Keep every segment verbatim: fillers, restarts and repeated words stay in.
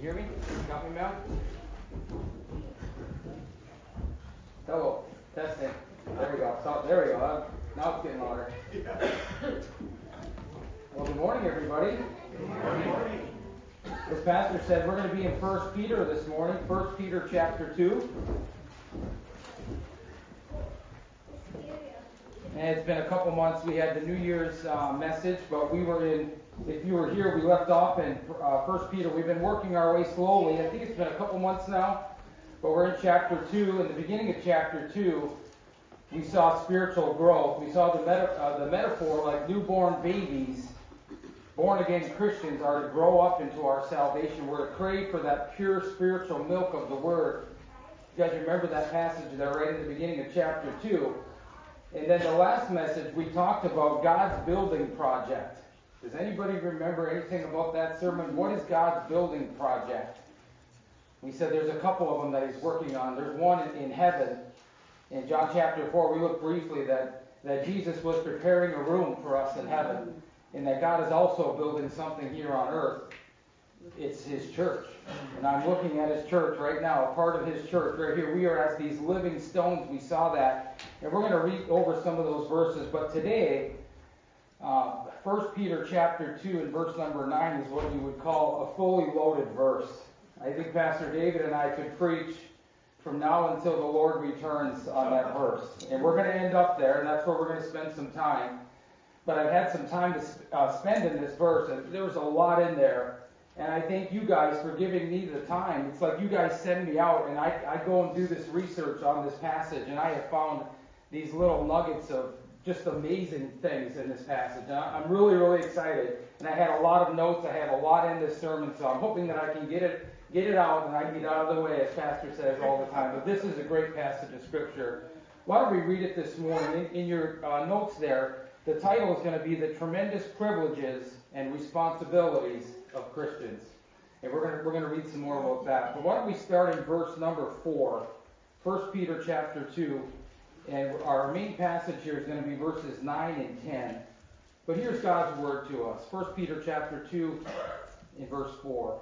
hear me? Got me, Mel? Hello. Testing. There we go. So, there we go. Uh, now it's getting louder. Well, good morning, everybody. Good morning. As Pastor said, we're going to be in First Peter this morning. First Peter chapter two. And it's been a couple months. We had the New Year's uh, message, but we were in, if you were here, we left off in uh, First Peter. We've been working our way slowly. I think it's been a couple months now, but we're in chapter two. In the beginning of chapter two, we saw spiritual growth. We saw the, meta, uh, the metaphor like newborn babies, born-again Christians, are to grow up into our salvation. We're to crave for that pure spiritual milk of the Word. You guys remember that passage there right in the beginning of chapter two. And then the last message, we talked about God's building project. Does anybody remember anything about that sermon? What is God's building project? We said there's a couple of them that he's working on. There's one in, in heaven. In John chapter four, we looked briefly that, that Jesus was preparing a room for us in heaven, and that God is also building something here on earth. It's his church. And I'm looking at his church right now, a part of his church right here. We are as these living stones. We saw that. And we're going to read over some of those verses. But today, uh, First Peter chapter two and verse number nine is what you would call a fully loaded verse. I think Pastor David and I could preach from now until the Lord returns on that verse. And we're going to end up there, and that's where we're going to spend some time. But I've had some time to uh, spend in this verse, and there was a lot in there. And I thank you guys for giving me the time. It's like you guys send me out, and I, I go and do this research on this passage, and I have found these little nuggets of just amazing things in this passage. And I'm really, really excited. And I had a lot of notes. I have a lot in this sermon, so I'm hoping that I can get it get it out, and I can get out of the way, as Pastor says all the time. But this is a great passage of Scripture. Why don't we read it this morning? In, in your uh, notes there, the title is going to be The Tremendous Privileges and Responsibilities of Christians. And we're going to, we're going to read some more about that. But why don't we start in verse number four, First Peter chapter two. And our main passage here is going to be verses nine and ten. But here's God's word to us. First Peter chapter two in verse four.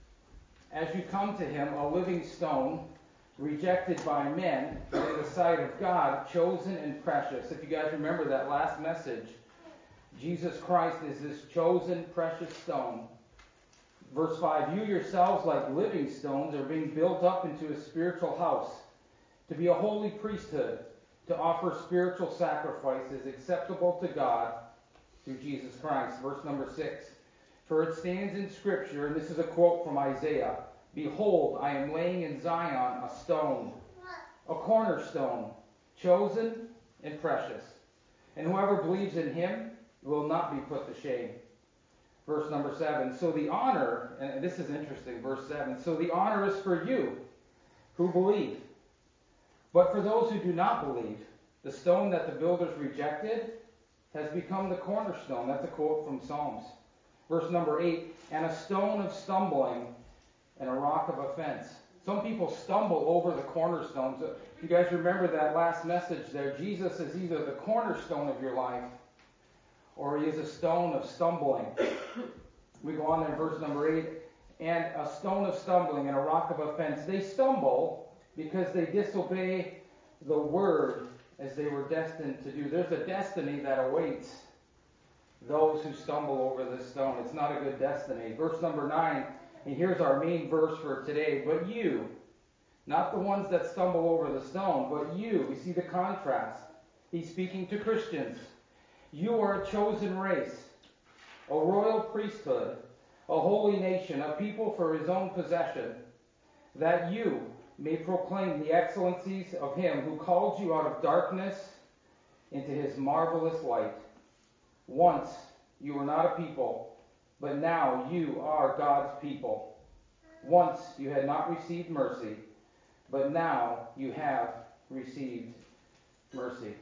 As you come to him, a living stone, rejected by men, but in the sight of God, chosen and precious. If you guys remember that last message, Jesus Christ is this chosen, precious stone. Verse five, you yourselves, like living stones, are being built up into a spiritual house, to be a holy priesthood, to offer spiritual sacrifices acceptable to God through Jesus Christ. Verse number six, for it stands in Scripture, and this is a quote from Isaiah, behold, I am laying in Zion a stone, a cornerstone, chosen and precious. And whoever believes in him will not be put to shame. Verse number seven, so the honor, and this is interesting, verse seven, so the honor is for you who believe. But for those who do not believe, the stone that the builders rejected has become the cornerstone. That's a quote from Psalms. Verse number eight, and a stone of stumbling and a rock of offense. Some people stumble over the cornerstones. If you guys remember that last message there, Jesus is either the cornerstone of your life or he is a stone of stumbling. We go on there in verse number eight, and a stone of stumbling and a rock of offense. They stumble because they disobey the word as they were destined to do. There's a destiny that awaits those who stumble over this stone. It's not a good destiny. Verse number nine, and here's our main verse for today. But you, not the ones that stumble over the stone, but you, we see the contrast. He's speaking to Christians. You are a chosen race, a royal priesthood, a holy nation, a people for his own possession, that you may proclaim the excellencies of him who called you out of darkness into his marvelous light. Once you were not a people, but now you are God's people. Once you had not received mercy, but now you have received mercy.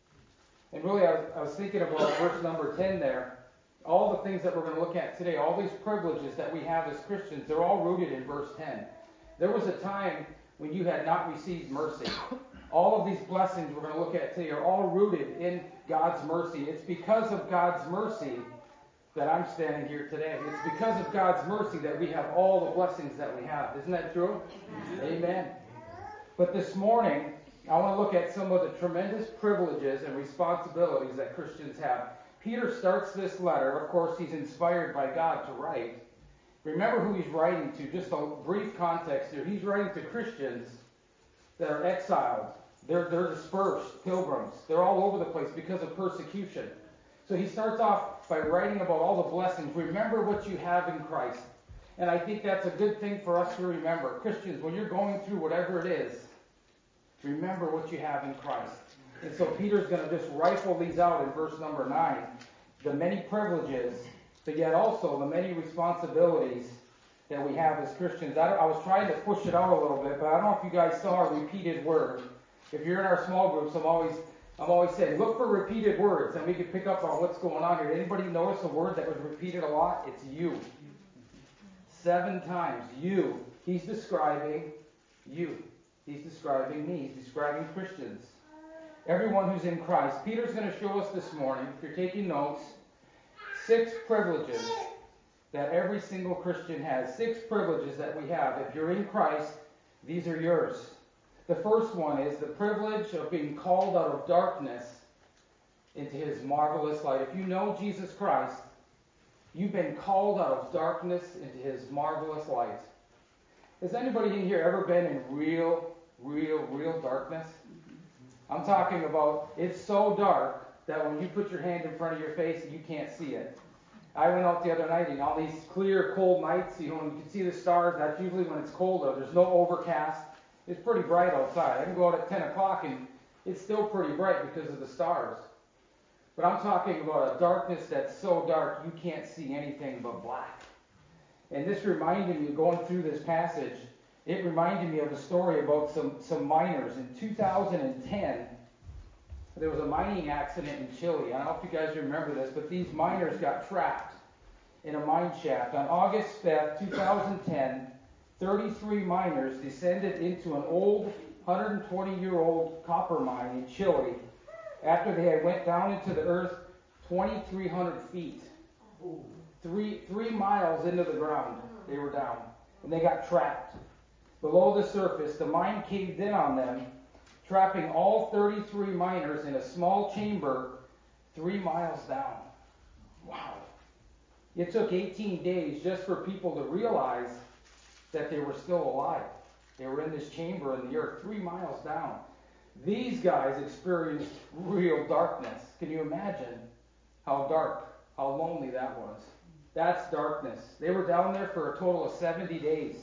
And really, I was, I was thinking about verse number ten there. All the things that we're going to look at today, all these privileges that we have as Christians, they're all rooted in verse ten. There was a time when you had not received mercy. All of these blessings we're going to look at today are all rooted in God's mercy. It's because of God's mercy that I'm standing here today. It's because of God's mercy that we have all the blessings that we have. Isn't that true? Amen. Amen. But this morning, I want to look at some of the tremendous privileges and responsibilities that Christians have. Peter starts this letter. Of course, he's inspired by God to write. Remember who he's writing to. Just a brief context here. He's writing to Christians that are exiled. They're, they're dispersed, pilgrims. They're all over the place because of persecution. So he starts off by writing about all the blessings. Remember what you have in Christ. And I think that's a good thing for us to remember. Christians, when you're going through whatever it is, remember what you have in Christ. And so Peter's going to just rifle these out in verse number nine. The many privileges, but yet also the many responsibilities that we have as Christians. I, I was trying to push it out a little bit, but I don't know if you guys saw a repeated word. If you're in our small groups, I'm always I'm always saying, look for repeated words, and we can pick up on what's going on here. Anybody notice a word that was repeated a lot? It's you. Seven times. You. He's describing you. He's describing me. He's describing Christians. Everyone who's in Christ. Peter's going to show us this morning, if you're taking notes, six privileges that every single Christian has. Six privileges that we have. If you're in Christ, these are yours. The first one is the privilege of being called out of darkness into his marvelous light. If you know Jesus Christ, you've been called out of darkness into his marvelous light. Has anybody in here ever been in real, real, real darkness? I'm talking about it's so dark that when you put your hand in front of your face, you can't see it. I went out the other night and all these clear, cold nights, you know, when you can see the stars, that's usually when it's colder. There's no overcast. It's pretty bright outside. I can go out at ten o'clock and it's still pretty bright because of the stars. But I'm talking about a darkness that's so dark you can't see anything but black. And this reminded me, going through this passage, it reminded me of a story about some, some miners. In two thousand ten, there was a mining accident in Chile. I don't know if you guys remember this, but these miners got trapped in a mine shaft. On August fifth, two thousand ten, thirty-three miners descended into an old one hundred twenty-year-old copper mine in Chile after they had went down into the earth twenty-three hundred feet. Three, three miles into the ground, they were down. And they got trapped. Below the surface, the mine caved in on them, trapping all thirty-three miners in a small chamber three miles down. Wow. It took eighteen days just for people to realize that they were still alive. They were in this chamber in the earth, three miles down. These guys experienced real darkness. Can you imagine how dark, how lonely that was? That's darkness. They were down there for a total of seventy days.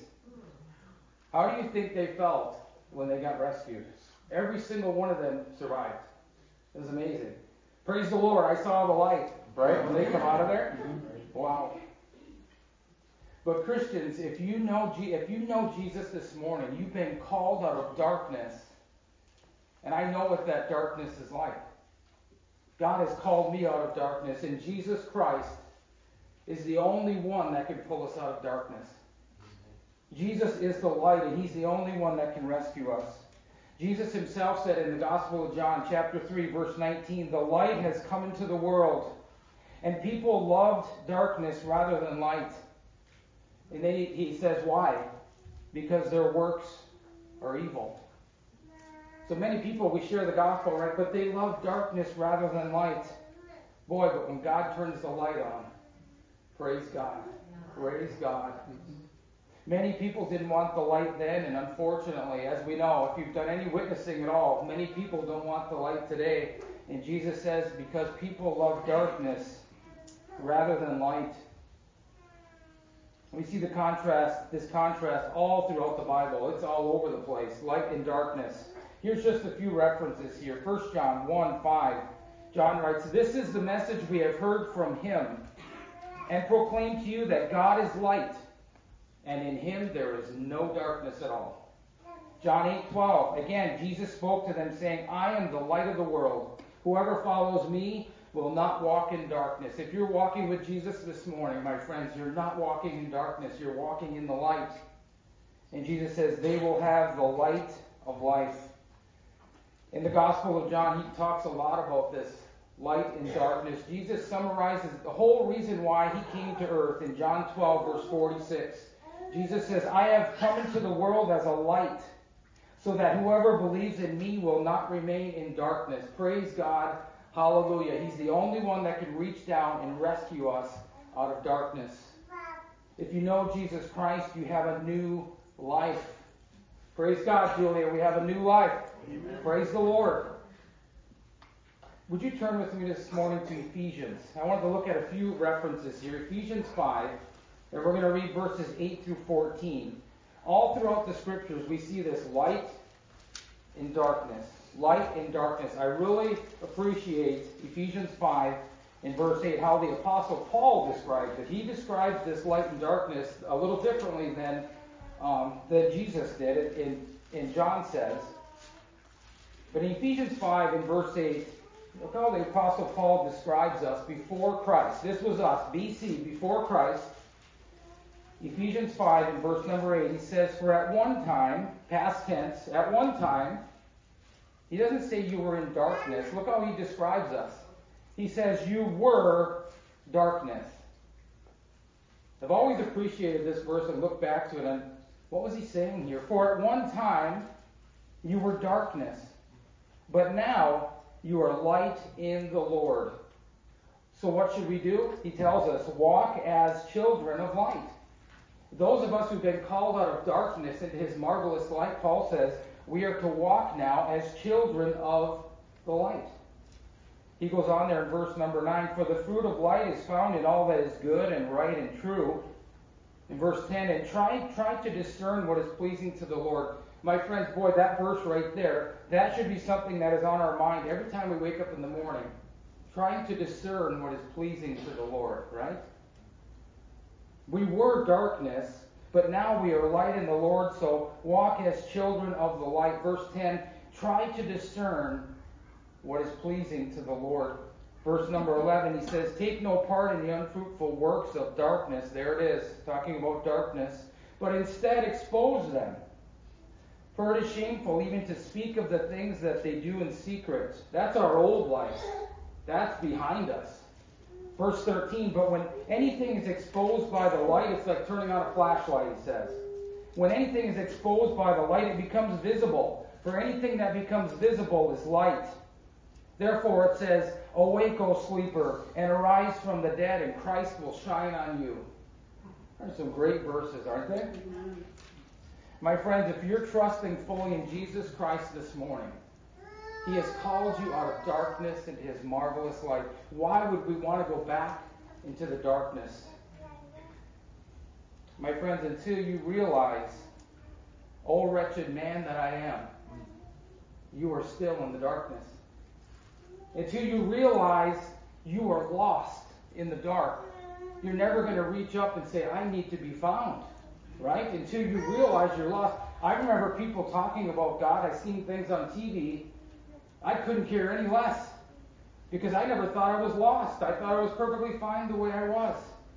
How do you think they felt when they got rescued? Every single one of them survived. It was amazing. Praise the Lord, I saw the light, right? When they come out of there. Wow. But Christians, if you know if you know Jesus this morning, you've been called out of darkness. And I know what that darkness is like. God has called me out of darkness, and Jesus Christ is the only one that can pull us out of darkness. Jesus is the light, and he's the only one that can rescue us. Jesus himself said in the Gospel of John, chapter three, verse nineteen, the light has come into the world, and people loved darkness rather than light. And then he, he says, why? Because their works are evil. So many people, we share the gospel, right? But they love darkness rather than light. Boy, but when God turns the light on, praise God. Praise God. Many people didn't want the light then, and unfortunately, as we know, if you've done any witnessing at all, many people don't want the light today. And Jesus says, because people love darkness rather than light. We see the contrast, this contrast all throughout the Bible. It's all over the place, light and darkness. Here's just a few references here. First John one five. John writes, this is the message we have heard from him and proclaim to you that God is light, and in him there is no darkness at all. John eight twelve. Again, Jesus spoke to them saying, I am the light of the world. Whoever follows me will not walk in darkness. If you're walking with Jesus this morning, my friends, you're not walking in darkness. You're walking in the light. And Jesus says they will have the light of life. In the Gospel of John, he talks a lot about this light and darkness. Jesus summarizes the whole reason why he came to earth in John twelve, verse forty-six. Jesus says, I have come into the world as a light, so that whoever believes in me will not remain in darkness. Praise God. Hallelujah. He's the only one that can reach down and rescue us out of darkness. If you know Jesus Christ, you have a new life. Praise God, Julia. We have a new life. Amen. Praise the Lord. Would you turn with me this morning to Ephesians? I want to look at a few references here. Ephesians five, and we're going to read verses eight through fourteen. All throughout the scriptures, we see this light and darkness. Light and darkness. I really appreciate Ephesians five in verse eight, how the Apostle Paul describes it. He describes this light and darkness a little differently than, um, than Jesus did. In, in John says. But in Ephesians five in verse eight, look how the Apostle Paul describes us before Christ. This was us, B C, before Christ. Ephesians five in verse number eight, he says, for at one time, past tense, at one time, he doesn't say you were in darkness. Look how he describes us. He says you were darkness. I've always appreciated this verse and looked back to it, and what was he saying here? For at one time, you were darkness, but now you are light in the Lord. So what should we do? He tells us, walk as children of light. Those of us who've been called out of darkness into his marvelous light, Paul says, we are to walk now as children of the light. He goes on there in verse number nine, for the fruit of light is found in all that is good and right and true. In verse ten, and try, try to discern what is pleasing to the Lord. My friends, boy, that verse right there, that should be something that is on our mind every time we wake up in the morning. Trying to discern what is pleasing to the Lord, right? We were darkness, but now we are light in the Lord, so walk as children of the light. Verse ten, try to discern what is pleasing to the Lord. Verse number eleven, he says, take no part in the unfruitful works of darkness. There it is, talking about darkness. But instead expose them. For it is shameful even to speak of the things that they do in secret. That's our old life. That's behind us. Verse thirteen, but when anything is exposed by the light, it's like turning on a flashlight, he says. When anything is exposed by the light, it becomes visible. For anything that becomes visible is light. Therefore it says, awake, O sleeper, and arise from the dead, and Christ will shine on you. Those are some great verses, aren't they? My friends, if you're trusting fully in Jesus Christ this morning, he has called you out of darkness into his marvelous light. Why would we want to go back into the darkness? My friends, until you realize, oh wretched man that I am, you are still in the darkness. Until you realize you are lost in the dark, you're never going to reach up and say, I need to be found. Right? Until you realize you're lost. I remember people talking about God. I've seen things on T V. I couldn't care any less. Because I never thought I was lost. I thought I was perfectly fine the way I was.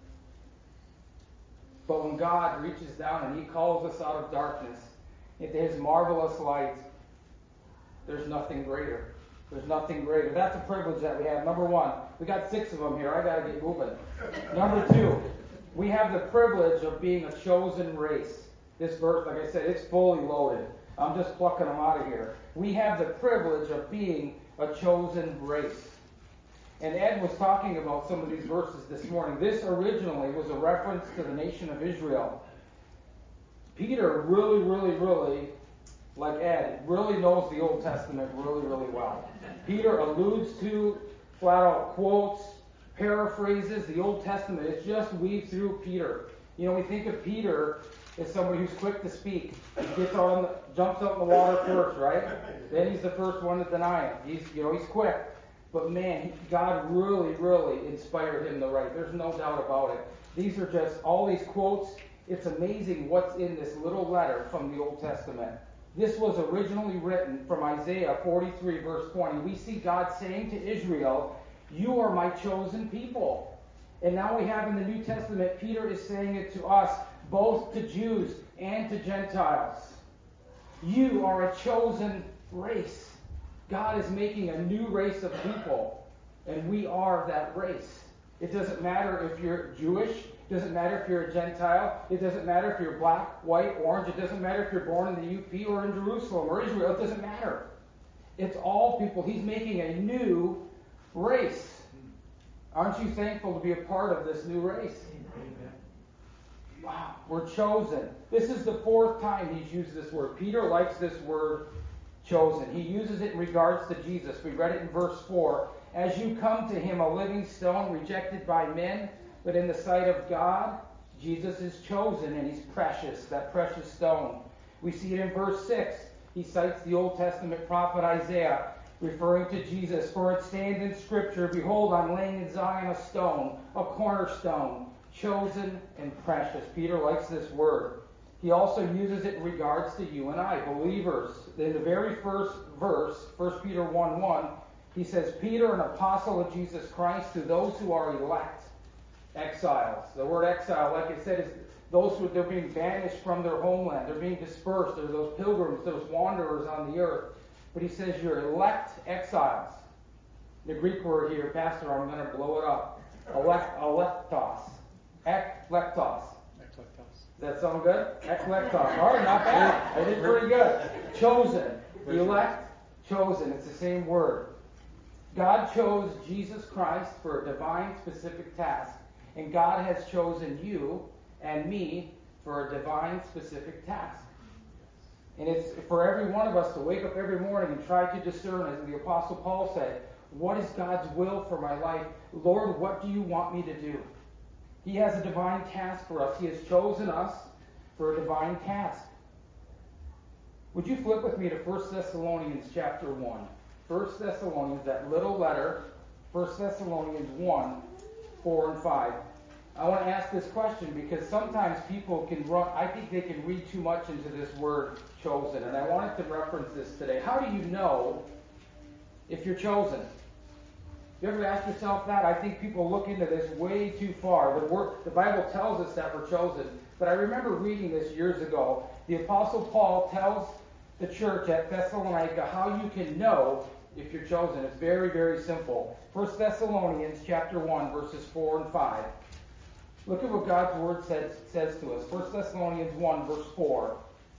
But when God reaches down and he calls us out of darkness into his marvelous light, there's nothing greater. There's nothing greater. That's a privilege that we have. Number one, we got six of them here. I got to get moving. Number two, we have the privilege of being a chosen race. This verse, like I said, it's fully loaded. I'm just plucking them out of here. We have the privilege of being a chosen race. And Ed was talking about some of these verses this morning. This originally was a reference to the nation of Israel. Peter really, really, really, like Ed, really knows the Old Testament really, really well. Peter alludes to, flat out quotes, paraphrases the Old Testament. It's just weaved through Peter. You know, we think of Peter as somebody who's quick to speak. He gets out on the, jumps out in the water first, right? Then he's the first one to deny it. He's, you know, he's quick. But man, he, God really, really inspired him to write. There's no doubt about it. These are just all these quotes. It's amazing what's in this little letter from the Old Testament. This was originally written from Isaiah forty-three, verse twenty. We see God saying to Israel, you are my chosen people. And now we have in the New Testament, Peter is saying it to us, both to Jews and to Gentiles. You are a chosen race. God is making a new race of people. And we are that race. It doesn't matter if you're Jewish. It doesn't matter if you're a Gentile. It doesn't matter if you're black, white, orange. It doesn't matter if you're born in the U P or in Jerusalem or Israel. It doesn't matter. It's all people. He's making a new race. Aren't you thankful to be a part of this new race? Wow, we're chosen. This is the fourth time he's used this word. Peter likes this word, chosen. He uses it in regards to Jesus. We read it in verse four. As you come to him, a living stone rejected by men, but in the sight of God, Jesus is chosen and he's precious, that precious stone. We see it in verse six. He cites the Old Testament prophet Isaiah, referring to Jesus. For it stands in Scripture, behold, I'm laying in Zion a stone, a cornerstone, chosen and precious. Peter likes this word. He also uses it in regards to you and I, believers. In the very first verse, First Peter one one, he says, Peter, an apostle of Jesus Christ, to those who are elect, exiles. The word exile, like I said, is those who they're being banished from their homeland. They're being dispersed. They're those pilgrims, those wanderers on the earth. But he says you're elect exiles. The Greek word here, Pastor, I'm going to blow it up. Elect, electos. Eklektos. Does that sound good? Eklektos. All right, not bad. I did pretty good. Chosen. Elect, chosen. It's the same word. God chose Jesus Christ for a divine specific task. And God has chosen you and me for a divine specific task. And it's for every one of us to wake up every morning and try to discern, as the Apostle Paul said, what is God's will for my life? Lord, what do you want me to do? He has a divine task for us. He has chosen us for a divine task. Would you flip with me to First Thessalonians chapter one? First Thessalonians, that little letter, First Thessalonians one, four and five. I want to ask this question because sometimes people can run, I think they can read too much into this word chosen. And I wanted to reference this today. How do you know if you're chosen? You ever ask yourself that? I think people look into this way too far. The, word, the Bible tells us that we're chosen. But I remember reading this years ago. The Apostle Paul tells the church at Thessalonica how you can know if you're chosen. It's very, very simple. First Thessalonians chapter one, verses four and five. Look at what God's word says, says to us. First Thessalonians one, verse four.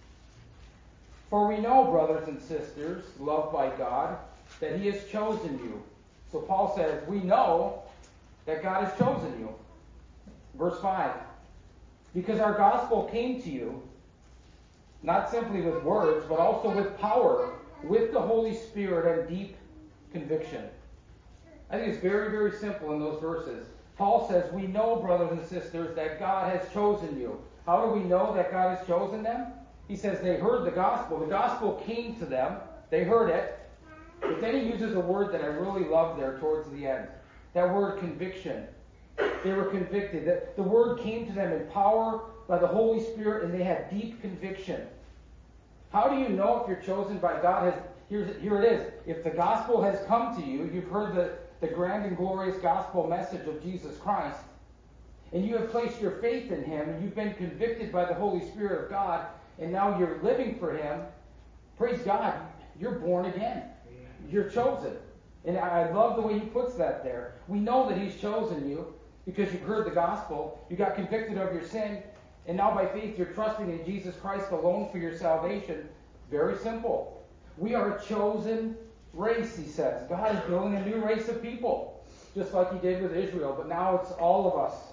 For we know, brothers and sisters, loved by God, that he has chosen you. So Paul says, we know that God has chosen you. Verse five. Because our gospel came to you, not simply with words, but also with power, with the Holy Spirit and deep conviction. I think it's very, very simple in those verses. Paul says, we know, brothers and sisters, that God has chosen you. How do we know that God has chosen them? He says they heard the gospel. The gospel came to them. They heard it. But then he uses a word that I really love there towards the end. That word conviction. They were convicted. That the word came to them in power by the Holy Spirit, and they had deep conviction. How do you know if you're chosen by God? Has, here's, here it is. If the gospel has come to you, you've heard the, the grand and glorious gospel message of Jesus Christ, and you have placed your faith in him, and you've been convicted by the Holy Spirit of God, and now you're living for him, praise God, you're born again. You're chosen. And I love the way he puts that there. We know that he's chosen you because you've heard the gospel. You got convicted of your sin. And now by faith you're trusting in Jesus Christ alone for your salvation. Very simple. We are a chosen race, he says. God is building a new race of people. Just like he did with Israel. But now it's all of us.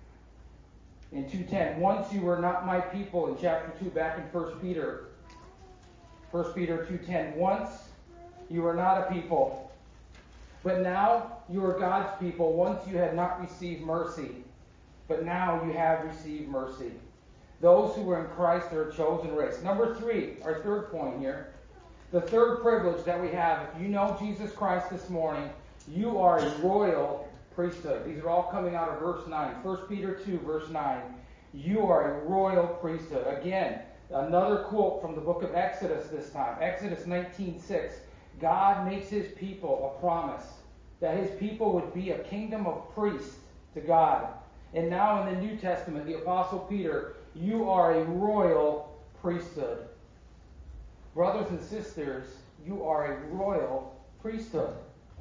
In two ten, once you were not my people, in chapter two, back in First Peter. First Peter two ten, once you were not a people, but now you are God's people. Once you had not received mercy, but now you have received mercy. Those who were in Christ are a chosen race. Number three, our third point here. The third privilege that we have, if you know Jesus Christ this morning, you are a royal priesthood. These are all coming out of verse nine. First Peter two, verse nine. You are a royal priesthood. Again, another quote from the book of Exodus this time. Exodus nineteen six. God makes his people a promise that his people would be a kingdom of priests to God. And now in the New Testament, the Apostle Peter, you are a royal priesthood. Brothers and sisters, you are a royal priesthood. Wow,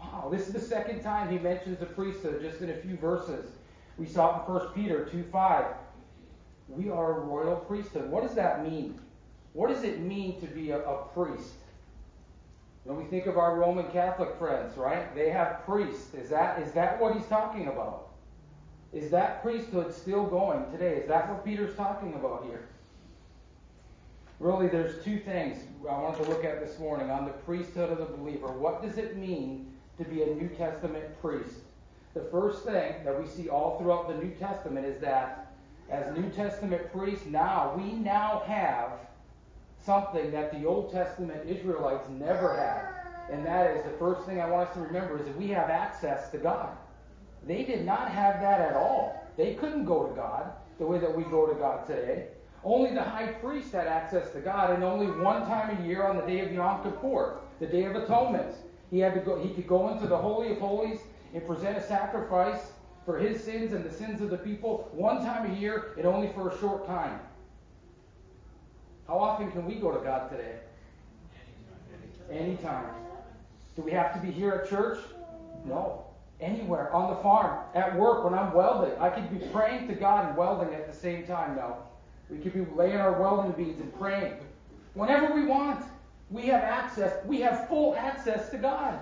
Wow, this is the second time he mentions the priesthood just in a few verses. We saw it in First Peter two five. We are a royal priesthood. What does that mean? What does it mean to be a, a priest? When we think of our Roman Catholic friends, right? They have priests. Is that is that what he's talking about? Is that priesthood still going today? Is that what Peter's talking about here? Really, there's two things I wanted to look at this morning on the priesthood of the believer. What does it mean to be a New Testament priest? The first thing that we see all throughout the New Testament is that as New Testament priests, now, we now have something that the Old Testament Israelites never had. And that is, the first thing I want us to remember is that we have access to God. They did not have that at all. They couldn't go to God the way that we go to God today. Only the high priest had access to God, and only one time a year on the day of Yom Kippur, the Day of Atonement. He had to go. He could go into the Holy of Holies and present a sacrifice for his sins and the sins of the people one time a year, and only for a short time. How often can we go to God today? Anytime. Do we have to be here at church? No. Anywhere. On the farm. At work. When I'm welding. I could be praying to God and welding at the same time now. We could be laying our welding beads and praying. Whenever we want. We have access. We have full access to God.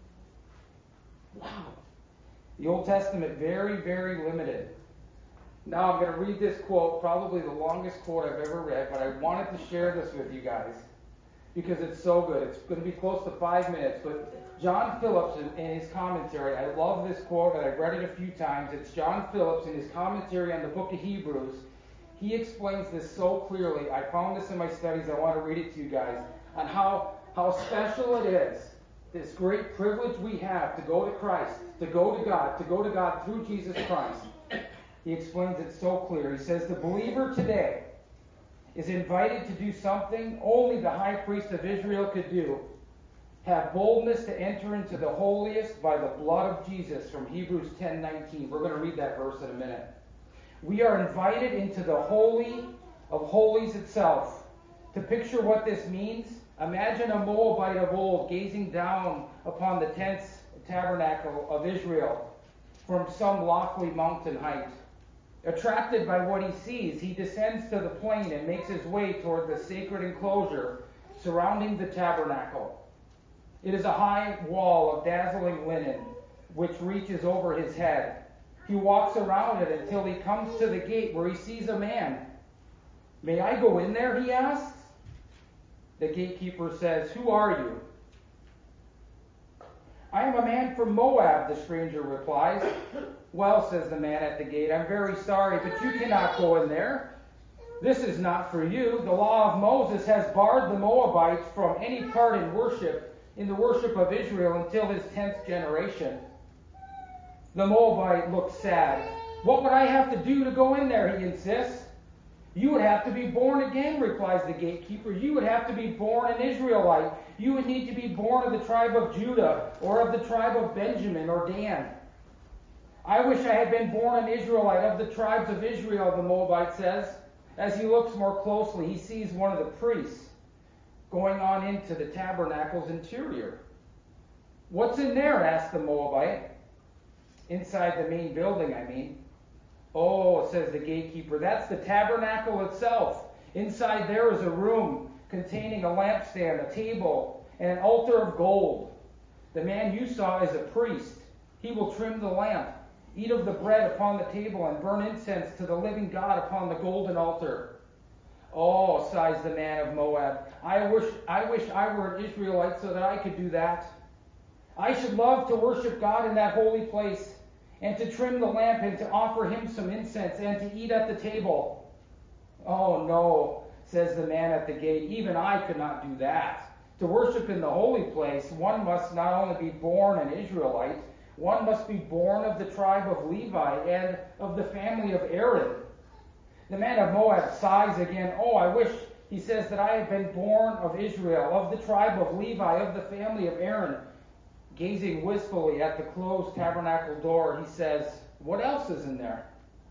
Wow. The Old Testament, very, very limited. Now I'm going to read this quote, probably the longest quote I've ever read, but I wanted to share this with you guys because it's so good. It's going to be close to five minutes, but John Phillips in, in his commentary, I love this quote and I've read it a few times. It's John Phillips in his commentary on the book of Hebrews. He explains this so clearly. I found this in my studies. I want to read it to you guys on how, how special it is, this great privilege we have to go to Christ, to go to God, to go to God through Jesus Christ. He explains it so clear. He says, the believer today is invited to do something only the high priest of Israel could do. Have boldness to enter into the holiest by the blood of Jesus, from Hebrews ten nineteen. We're going to read that verse in a minute. We are invited into the holy of holies itself. To picture what this means, imagine a Moabite of old gazing down upon the tents tabernacle of Israel from some lofty mountain height. Attracted by what he sees, he descends to the plain and makes his way toward the sacred enclosure surrounding the tabernacle. It is a high wall of dazzling linen which reaches over his head. He walks around it until he comes to the gate where he sees a man. May I go in there? He asks. The gatekeeper says, who are you? I am a man from Moab, the stranger replies. Well, says the man at the gate, I'm very sorry, but you cannot go in there. This is not for you. The law of Moses has barred the Moabites from any part in worship, in the worship of Israel until his tenth generation. The Moabite looks sad. What would I have to do to go in there, he insists. You would have to be born again, replies the gatekeeper. You would have to be born an Israelite. You would need to be born of the tribe of Judah, or of the tribe of Benjamin or Dan. I wish I had been born an Israelite of the tribes of Israel, the Moabite says. As he looks more closely, he sees one of the priests going on into the tabernacle's interior. What's in there? Asks the Moabite. Inside the main building, I mean. Oh, says the gatekeeper, that's the tabernacle itself. Inside there is a room containing a lampstand, a table, and an altar of gold. The man you saw is a priest. He will trim the lamp, eat of the bread upon the table, and burn incense to the living God upon the golden altar. Oh, sighs the man of Moab, I wish I wish I were an Israelite so that I could do that. I should love to worship God in that holy place, and to trim the lamp, and to offer him some incense, and to eat at the table. Oh no, says the man at the gate, even I could not do that. To worship in the holy place, one must not only be born an Israelite, one must be born of the tribe of Levi and of the family of Aaron. The man of Moab sighs again. Oh, I wish, he says, that I had been born of Israel, of the tribe of Levi, of the family of Aaron. Gazing wistfully at the closed tabernacle door, he says, what else is in there?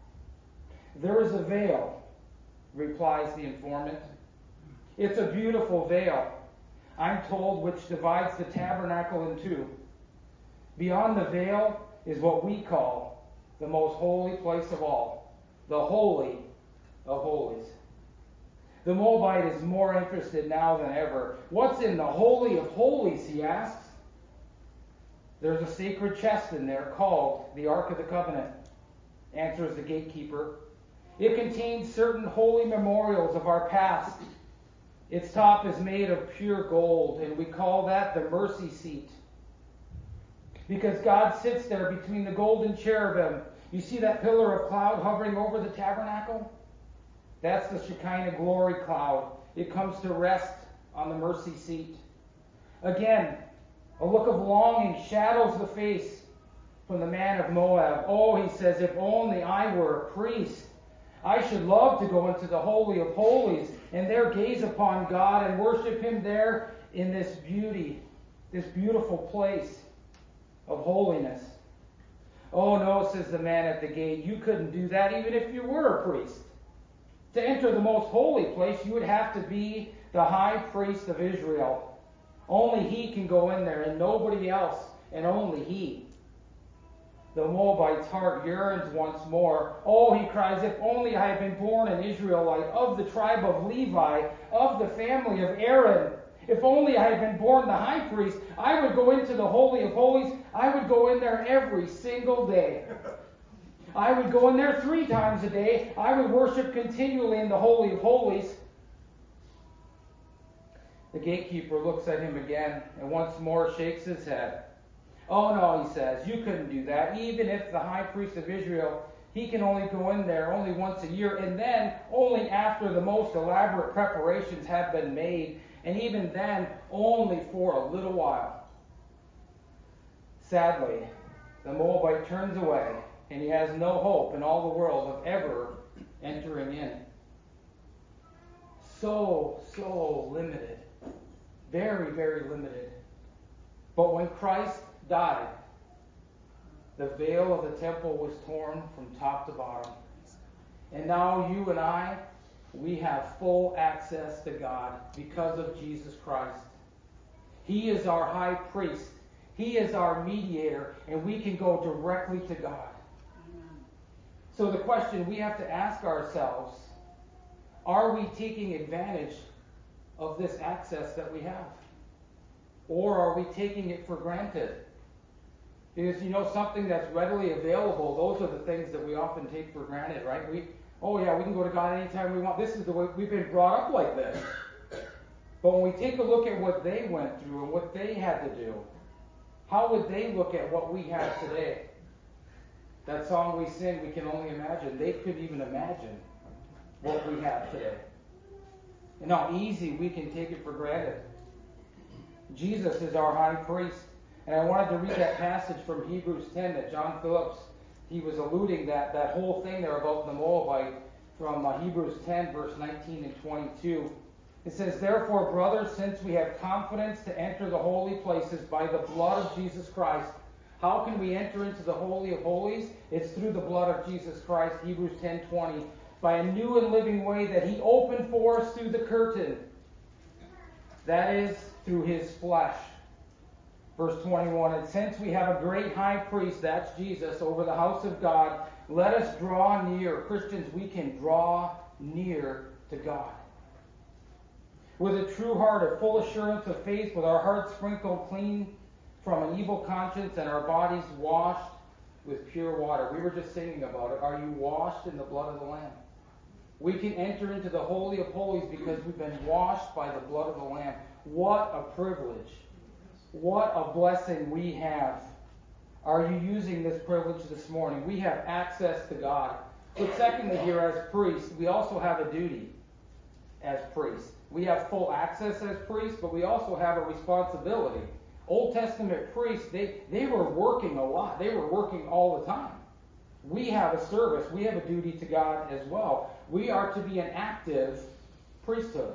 There is a veil, replies the informant. It's a beautiful veil, I'm told, which divides the tabernacle in two. Beyond the veil is what we call the most holy place of all, the Holy of Holies. The Moabite is more interested now than ever. What's in the Holy of Holies, he asks. There's a sacred chest in there called the Ark of the Covenant, answers the gatekeeper. It contains certain holy memorials of our past. Its top is made of pure gold, and we call that the mercy seat. Because God sits there between the golden cherubim. You see that pillar of cloud hovering over the tabernacle? That's the Shekinah glory cloud. It comes to rest on the mercy seat. Again, a look of longing shadows the face from the man of Moab. Oh, he says, if only I were a priest. I should love to go into the Holy of Holies and there gaze upon God and worship Him there in this beauty, this beautiful place of holiness. Oh no, says the man at the gate, you couldn't do that even if you were a priest. To enter the most holy place, you would have to be the high priest of Israel. Only he can go in there and nobody else, and only he. The Moabite's heart yearns once more. Oh, he cries, if only I had been born an Israelite, of the tribe of Levi, of the family of Aaron. If only I had been born the high priest, I would go into the Holy of Holies. I would go in there every single day. I would go in there three times a day. I would worship continually in the Holy of Holies. The gatekeeper looks at him again and once more shakes his head. Oh no, he says, you couldn't do that. Even if the high priest of Israel, he can only go in there only once a year, and then only after the most elaborate preparations have been made, and even then only for a little while. Sadly, the Moabite turns away, and he has no hope in all the world of ever entering in. So, so limited. Very, very limited. But when Christ died, the veil of the temple was torn from top to bottom. And now you and I, we have full access to God because of Jesus Christ. He is our high priest. He is our mediator, and we can go directly to God. So the question we have to ask ourselves, are we taking advantage of this access that we have? Or are we taking it for granted? Because, you know, something that's readily available, those are the things that we often take for granted, right? We, oh yeah, we can go to God anytime we want. This is the way we've been brought up like this. But when we take a look at what they went through and what they had to do, how would they look at what we have today? That song we sing, we can only imagine. They couldn't even imagine what we have today. And how easy we can take it for granted. Jesus is our high priest. And I wanted to read that passage from Hebrews ten that John Phillips, he was alluding that, that whole thing there about the Moabite from uh, Hebrews ten, verse nineteen and twenty-two. It says, therefore, brothers, since we have confidence to enter the holy places by the blood of Jesus Christ. How can we enter into the Holy of Holies? It's through the blood of Jesus Christ, Hebrews ten twenty. By a new and living way that He opened for us through the curtain. That is, through His flesh. Verse twenty-one, and since we have a great high priest, that's Jesus, over the house of God, let us draw near. Christians, we can draw near to God. With a true heart, a full assurance of faith, with our hearts sprinkled clean from an evil conscience and our bodies washed with pure water. We were just singing about it. Are you washed in the blood of the Lamb? We can enter into the Holy of Holies because we've been washed by the blood of the Lamb. What a privilege. What a blessing we have. Are you using this privilege this morning? We have access to God. But secondly here, as priests, we also have a duty as priests. We have full access as priests, but we also have a responsibility. Old Testament priests, they, they were working a lot. They were working all the time. We have a service. We have a duty to God as well. We are to be an active priesthood.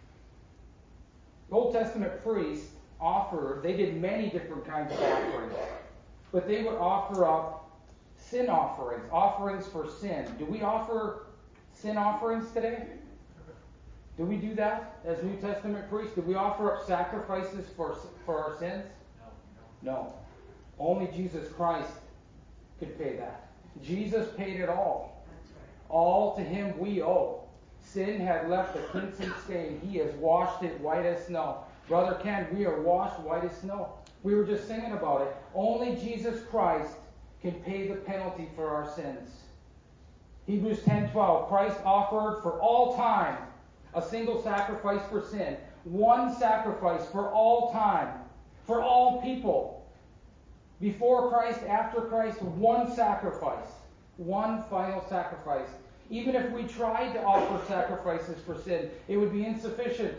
Old Testament priests offer, they did many different kinds of offerings, but they would offer up sin offerings, offerings for sin. Do we offer sin offerings today? Do we do that as New Testament priests? Do we offer up sacrifices for for our sins? No. No. Only Jesus Christ could pay that. Jesus paid it all. All to him we owe. Sin had left a crimson stain. He has washed it white as snow. Brother Ken, we are washed white as snow. We were just singing about it. Only Jesus Christ can pay the penalty for our sins. Hebrews ten twelve, Christ offered for all time a single sacrifice for sin. One sacrifice for all time. For all people. Before Christ, after Christ, one sacrifice. One final sacrifice. Even if we tried to offer sacrifices for sin, it would be insufficient.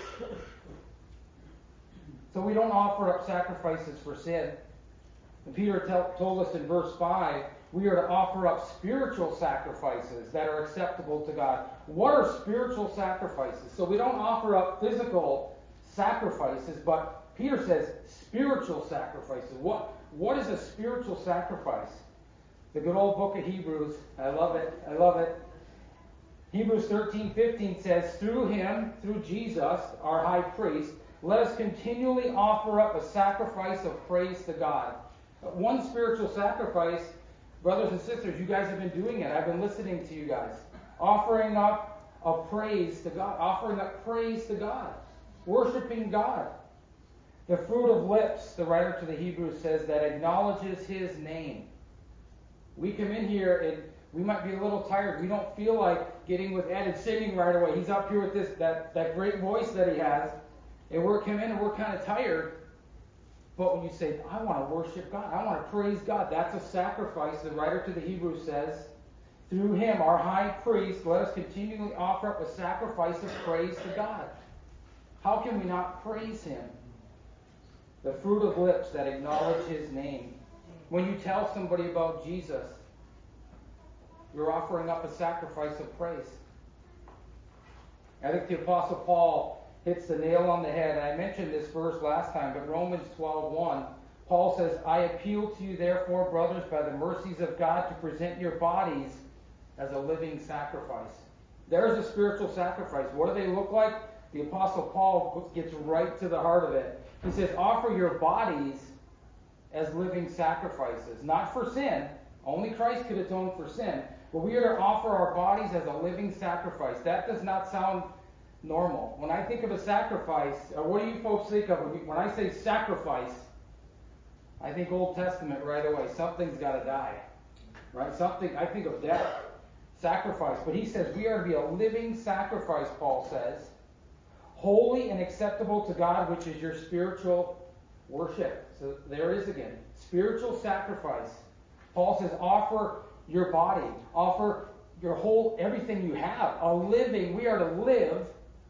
So we don't offer up sacrifices for sin. And Peter tell, told us in verse five, we are to offer up spiritual sacrifices that are acceptable to God. What are spiritual sacrifices? So we don't offer up physical sacrifices, but Peter says spiritual sacrifices. What, what is a spiritual sacrifice? The good old book of Hebrews. I love it. I love it. Hebrews thirteen fifteen says, through him, through Jesus, our high priest, let us continually offer up a sacrifice of praise to God. One spiritual sacrifice, brothers and sisters, you guys have been doing it. I've been listening to you guys. Offering up a praise to God. Offering up praise to God. Worshiping God. The fruit of lips, the writer to the Hebrews says, that acknowledges his name. We come in here and we might be a little tired. We don't feel like getting with Ed and singing right away. He's up here with this that, that great voice that he has. And we're coming in and we're kind of tired. But when you say, I want to worship God, I want to praise God, that's a sacrifice. The writer to the Hebrews says, through him, our high priest, let us continually offer up a sacrifice of praise to God. How can we not praise him? The fruit of lips that acknowledge his name. When you tell somebody about Jesus, you're offering up a sacrifice of praise. I think the Apostle Paul hits the nail on the head. I mentioned this verse last time, but Romans twelve one, Paul says, I appeal to you therefore, brothers, by the mercies of God, to present your bodies as a living sacrifice. There's a spiritual sacrifice. What do they look like? The Apostle Paul gets right to the heart of it. He says, offer your bodies as living sacrifices. Not for sin. Only Christ could atone for sin. But we are to offer our bodies as a living sacrifice. That does not sound normal. When I think of a sacrifice, or what do you folks think of? When I say sacrifice, I think Old Testament right away. Something's got to die. Right? Something, I think of death. Sacrifice. But he says we are to be a living sacrifice, Paul says. Holy and acceptable to God, which is your spiritual worship. So there it is again. Spiritual sacrifice. Paul says offer your body. Offer your whole, everything you have. A living, we are to live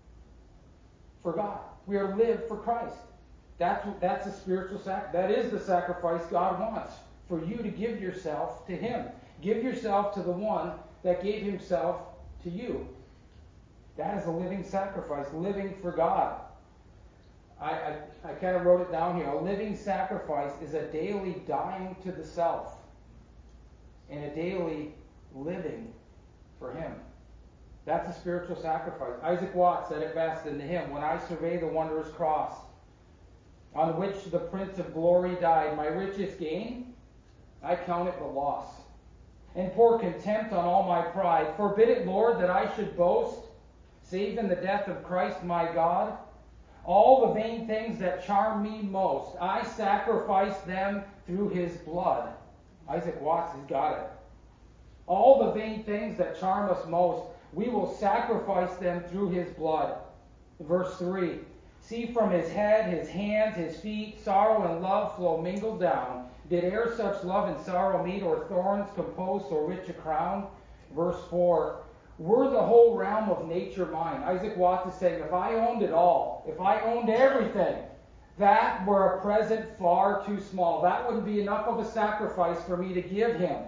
for God. We are to live for Christ. That's, that's a spiritual sacrifice. That is the sacrifice God wants. For you to give yourself to him. Give yourself to the one that gave himself to you. That is a living sacrifice. Living for God. I, I, I kind of wrote it down here. A living sacrifice is a daily dying to the self. And a daily living for him. That's a spiritual sacrifice. Isaac Watts said it best in the hymn, when I survey the wondrous cross on which the Prince of Glory died, my richest gain, I count it but loss. And pour contempt on all my pride. Forbid it, Lord, that I should boast, save in the death of Christ my God. All the vain things that charm me most, I sacrifice them through his blood. Isaac Watts has got it. All the vain things that charm us most, we will sacrifice them through his blood. Verse three. See from his head, his hands, his feet, sorrow and love flow mingled down. Did e'er such love and sorrow meet, or thorns compose so rich a crown? Verse four. Were the whole realm of nature mine? Isaac Watts is saying, if I owned it all, if I owned everything, that were a present far too small. That wouldn't be enough of a sacrifice for me to give him.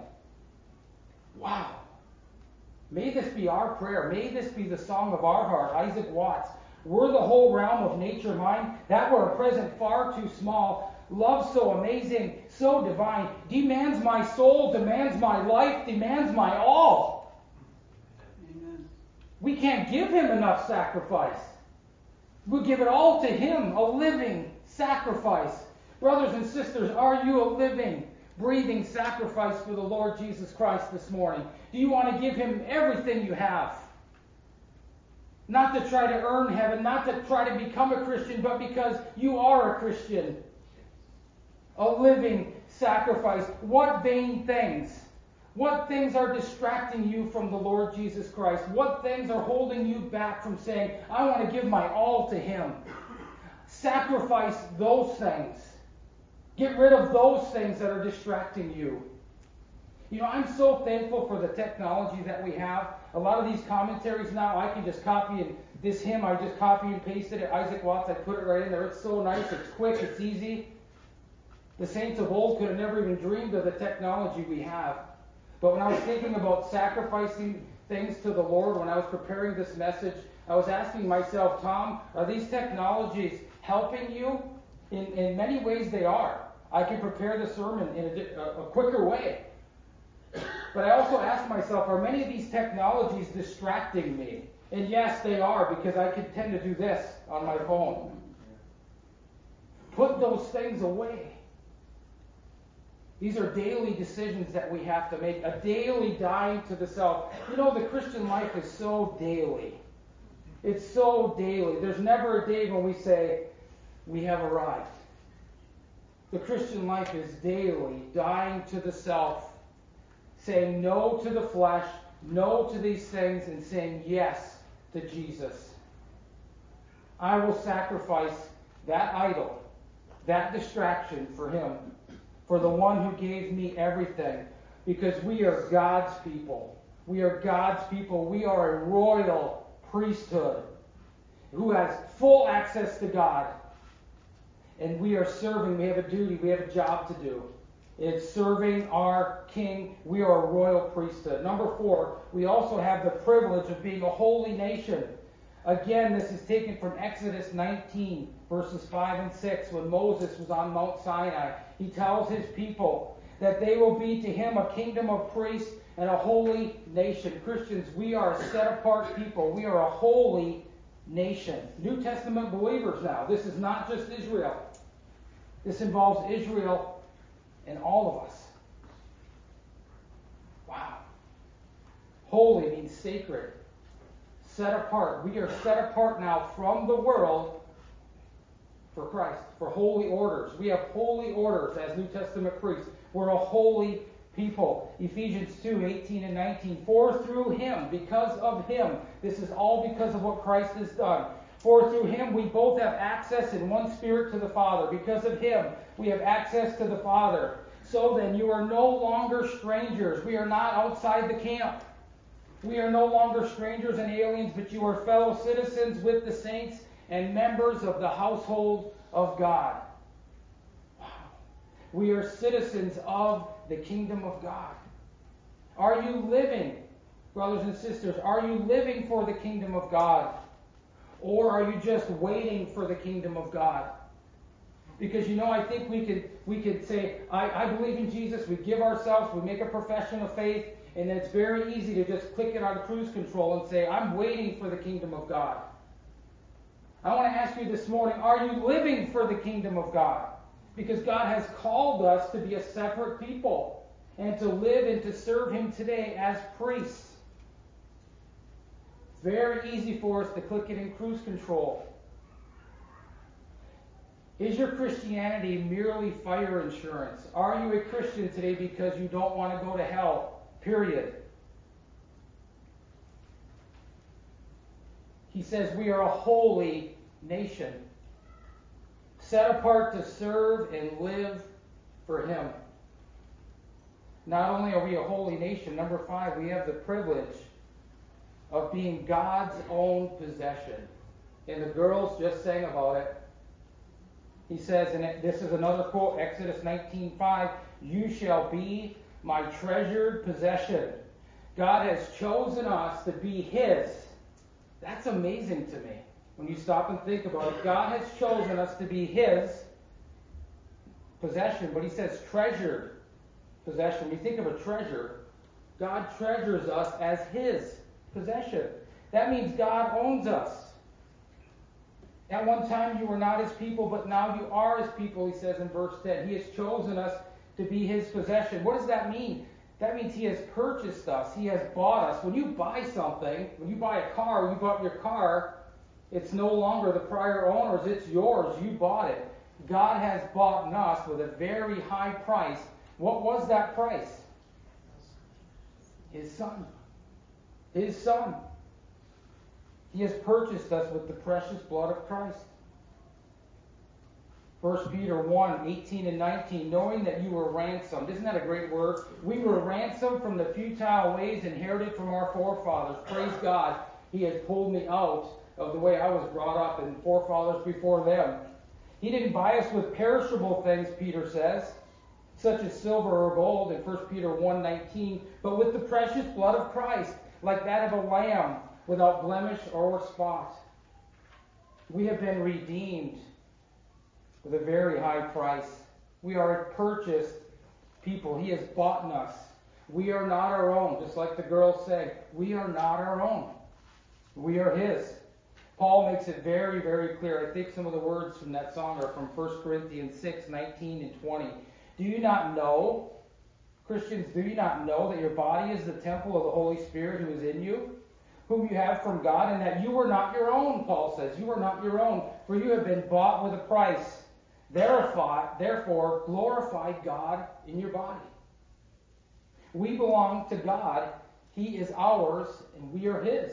Wow. May this be our prayer. May this be the song of our heart. Isaac Watts. Were the whole realm of nature mine, that were a present far too small. Love so amazing, so divine, demands my soul, demands my life, demands my all. Amen. We can't give him enough sacrifice. We give it all to him, a living sacrifice. Brothers and sisters, are you a living, breathing sacrifice for the Lord Jesus Christ this morning? Do you want to give him everything you have? Not to try to earn heaven, not to try to become a Christian, but because you are a Christian. A living sacrifice. What vain things? What things are distracting you from the Lord Jesus Christ? What things are holding you back from saying, I want to give my all to him? Sacrifice those things. Get rid of those things that are distracting you. You know, I'm so thankful for the technology that we have. A lot of these commentaries now, I can just copy and this hymn, I just copy and pasted it. Isaac Watts, I put it right in there. It's so nice, it's quick, it's easy. The saints of old could have never even dreamed of the technology we have. But when I was thinking about sacrificing things to the Lord, when I was preparing this message, I was asking myself, Tom, are these technologies helping you? In, in many ways they are. I can prepare the sermon in a, a, a quicker way. But I also asked myself, are many of these technologies distracting me? And yes, they are, because I can tend to do this on my phone. Put those things away. These are daily decisions that we have to make, a daily dying to the self. You know, the Christian life is so daily. It's so daily. There's never a day when we say, we have arrived. The Christian life is daily dying to the self, saying no to the flesh, no to these things, and saying yes to Jesus. I will sacrifice that idol, that distraction for him, for the one who gave me everything, because we are God's people. We are God's people. We are a royal priesthood who has full access to God. And we are serving. We have a duty. We have a job to do. It's serving our King. We are a royal priesthood. Number four, we also have the privilege of being a holy nation. Again, this is taken from Exodus nineteen, verses five and six, when Moses was on Mount Sinai. He tells his people that they will be to him a kingdom of priests and a holy nation. Christians, we are a set-apart people. We are a holy nation. New Testament believers now. This is not just Israel. This involves Israel and all of us. Wow. Holy means sacred. Set apart. We are set apart now from the world for Christ, for holy orders. We have holy orders as New Testament priests. We're a holy people. Ephesians two, eighteen and nineteen. For through him, because of him, this is all because of what Christ has done. For through him we both have access in one spirit to the Father. Because of him we have access to the Father. So then you are no longer strangers. We are not outside the camp. We are no longer strangers and aliens, but you are fellow citizens with the saints and members of the household of God. Wow. We are citizens of the kingdom of God. Are you living, brothers and sisters, are you living for the kingdom of God? Or are you just waiting for the kingdom of God? Because, you know, I think we could we could say, I, I believe in Jesus, we give ourselves, we make a profession of faith, and then it's very easy to just click it on cruise control and say, I'm waiting for the kingdom of God. I want to ask you this morning, are you living for the kingdom of God? Because God has called us to be a separate people and to live and to serve him today as priests. It's very easy for us to click it in cruise control. Is your Christianity merely fire insurance? Are you a Christian today because you don't want to go to hell? Period. He says we are a holy nation, set apart to serve and live for him. Not only are we a holy nation, number five, we have the privilege of being God's own possession. And the girls just sang about it. He says, and this is another quote, Exodus nineteen five, you shall be my treasured possession. God has chosen us to be his. That's amazing to me when you stop and think about it. God has chosen us to be his possession, but he says treasured possession. When you think of a treasure, God treasures us as his possession. That means God owns us. At one time you were not his people, but now you are his people, he says in verse ten. He has chosen us to be his possession. What does that mean? That means he has purchased us. He has bought us. When you buy something, when you buy a car, you bought your car, it's no longer the prior owner's, it's yours. You bought it. God has bought us with a very high price. What was that price? His Son. His Son. He has purchased us with the precious blood of Christ. First Peter one, eighteen and nineteen, knowing that you were ransomed. Isn't that a great word? We were ransomed from the futile ways inherited from our forefathers. Praise God, he has pulled me out of the way I was brought up and forefathers before them. He didn't buy us with perishable things, Peter says, such as silver or gold in First Peter one, nineteen, but with the precious blood of Christ, like that of a lamb, without blemish or spot. We have been redeemed with a very high price. We are a purchased people. He has bought us. We are not our own. Just like the girl said, we are not our own. We are his. Paul makes it very, very clear. I think some of the words from that song are from First Corinthians six, nineteen and twenty. Do you not know, Christians, do you not know that your body is the temple of the Holy Spirit who is in you, whom you have from God, and that you are not your own, Paul says. You are not your own, for you have been bought with a price. Therefore, glorify God in your body. We belong to God. He is ours, and we are his.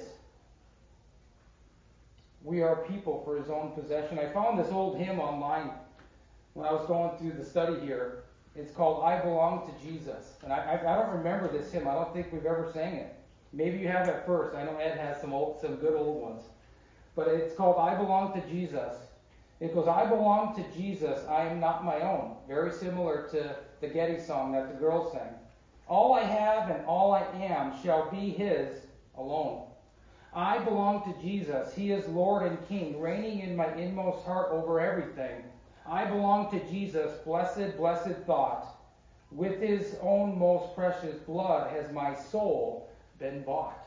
We are people for his own possession. I found this old hymn online when I was going through the study here. It's called I Belong to Jesus. And I, I, I don't remember this hymn. I don't think we've ever sang it. Maybe you have at first. I know Ed has some old, some good old ones. But it's called I Belong to Jesus. It goes, I belong to Jesus, I am not my own. Very similar to the Getty song that the girls sang. All I have and all I am shall be his alone. I belong to Jesus. He is Lord and King, reigning in my inmost heart over everything. I belong to Jesus, blessed, blessed thought. With his own most precious blood has my soul been bought.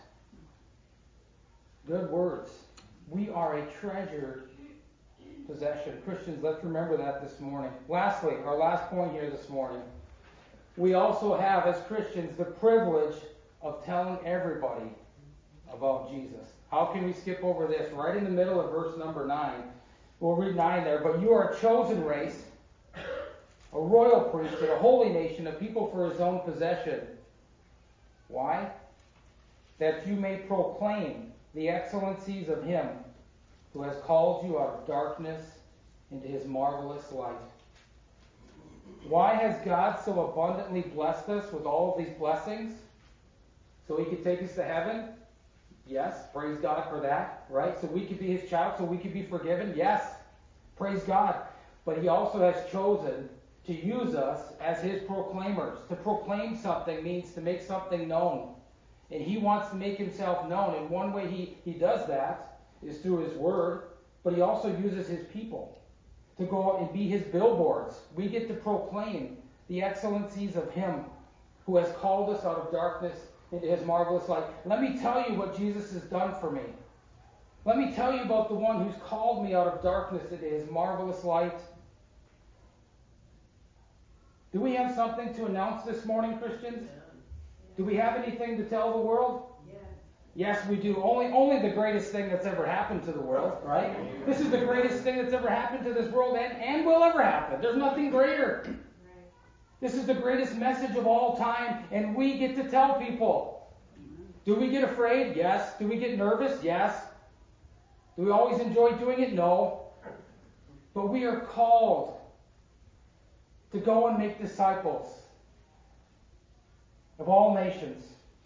Good words. We are a treasured possession. Christians, let's remember that this morning. Lastly, our last point here this morning. We also have, as Christians, the privilege of telling everybody about Jesus. How can we skip over this? Right in the middle of verse number nine. We'll read nine there. But you are a chosen race, a royal priesthood, a holy nation, a people for his own possession. Why? That you may proclaim the excellencies of him who has called you out of darkness into his marvelous light. Why has God so abundantly blessed us with all of these blessings? So he could take us to heaven? Yes, praise God for that, right? So we could be his child, so we could be forgiven? Yes, praise God. But he also has chosen to use us as his proclaimers. To proclaim something means to make something known. And he wants to make himself known. And one way he, he does that is through his word, but he also uses his people to go out and be his billboards. We get to proclaim the excellencies of him who has called us out of darkness into his marvelous light. Let me tell you what Jesus has done for me. Let me tell you about the one who's called me out of darkness into his marvelous light. Do we have something to announce this morning, Christians? Do we have anything to tell the world? Yes, we do. Only only the greatest thing that's ever happened to the world, right? This is the greatest thing that's ever happened to this world and, and will ever happen. There's nothing greater. This is the greatest message of all time, and we get to tell people. Do we get afraid? Yes. Do we get nervous? Yes. Do we always enjoy doing it? No. But we are called to go and make disciples of all nations.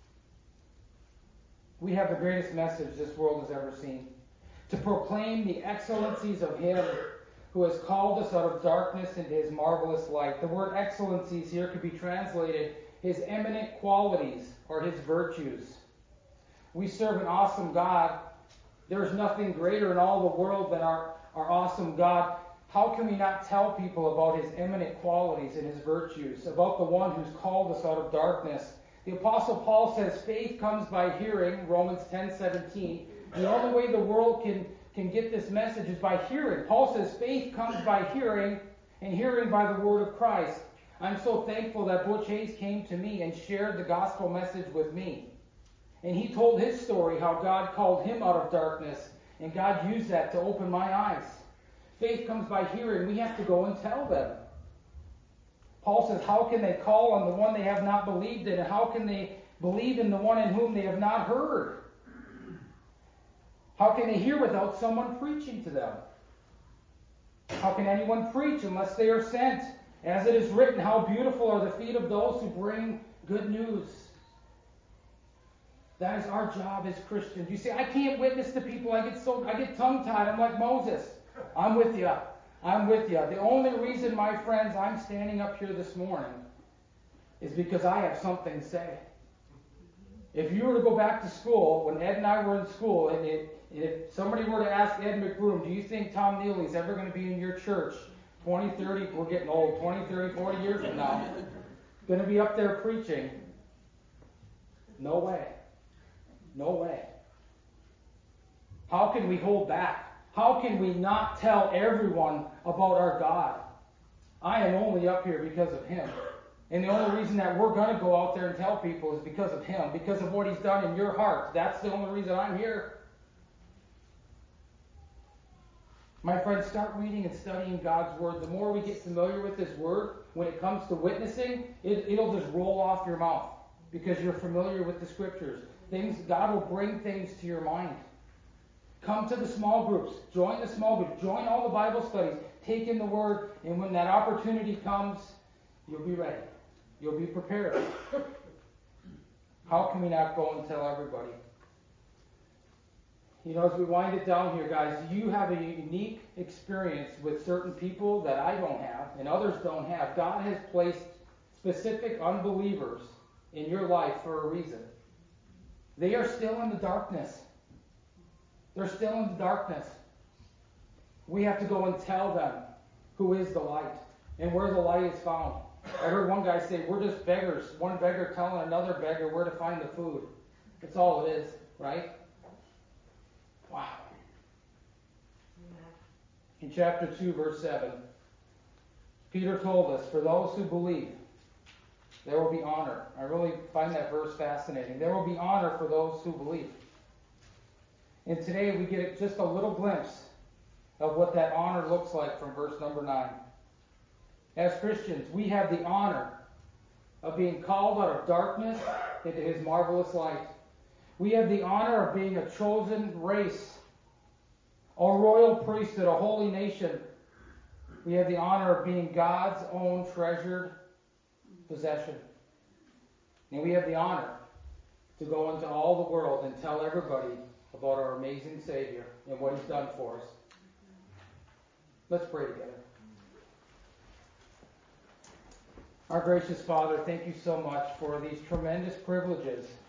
We have the greatest message this world has ever seen. To proclaim the excellencies of him who has called us out of darkness into his marvelous light. The word excellencies here could be translated his eminent qualities or his virtues. We serve an awesome God. There's nothing greater in all the world than our, our awesome God. How can we not tell people about his eminent qualities and his virtues, about the one who's called us out of darkness? The Apostle Paul says faith comes by hearing, Romans ten seventeen. The only way the world can, can get this message is by hearing. Paul says faith comes by hearing, and hearing by the word of Christ. I'm so thankful that Butch Hayes came to me and shared the gospel message with me. And he told his story, how God called him out of darkness, and God used that to open my eyes. Faith comes by hearing. We have to go and tell them. Paul says, how can they call on the one they have not believed in? And how can they believe in the one in whom they have not heard? How can they hear without someone preaching to them? How can anyone preach unless they are sent? As it is written, how beautiful are the feet of those who bring good news. That is our job as Christians. You say, I can't witness to people. I get so I get tongue-tied. I'm like Moses. I'm with you. I'm with you. The only reason, my friends, I'm standing up here this morning is because I have something to say. If you were to go back to school, when Ed and I were in school, and, it, and if somebody were to ask Ed McBroom, do you think Tom Neely's ever going to be in your church twenty, thirty, we're getting old, twenty, thirty, forty years from now, going to be up there preaching? No way. No way. How can we hold back? How can we not tell everyone about our God? I am only up here because of Him. And the only reason that we're going to go out there and tell people is because of Him, because of what He's done in your heart. That's the only reason I'm here. My friends, start reading and studying God's Word. The more we get familiar with His Word, when it comes to witnessing, it, it'll just roll off your mouth because you're familiar with the Scriptures. Things, God will bring things to your mind. Come to the small groups. Join the small groups. Join all the Bible studies. Take in the Word. And when that opportunity comes, you'll be ready. You'll be prepared. How can we not go and tell everybody? You know, as we wind it down here, guys, you have a unique experience with certain people that I don't have and others don't have. God has placed specific unbelievers in your life for a reason. They are still in the darkness. They're still in the darkness. We have to go and tell them who is the light and where the light is found. I heard one guy say, we're just beggars. One beggar telling another beggar where to find the food. That's all it is, right? Wow. In chapter two, verse seven, Peter told us, for those who believe, there will be honor. I really find that verse fascinating. There will be honor for those who believe. And today we get just a little glimpse of what that honor looks like from verse number nine. As Christians, we have the honor of being called out of darkness into His marvelous light. We have the honor of being a chosen race, a royal priesthood, a holy nation. We have the honor of being God's own treasured possession. And we have the honor to go into all the world and tell everybody about our amazing Savior and what He's done for us. Let's pray together. Our gracious Father, thank you so much for these tremendous privileges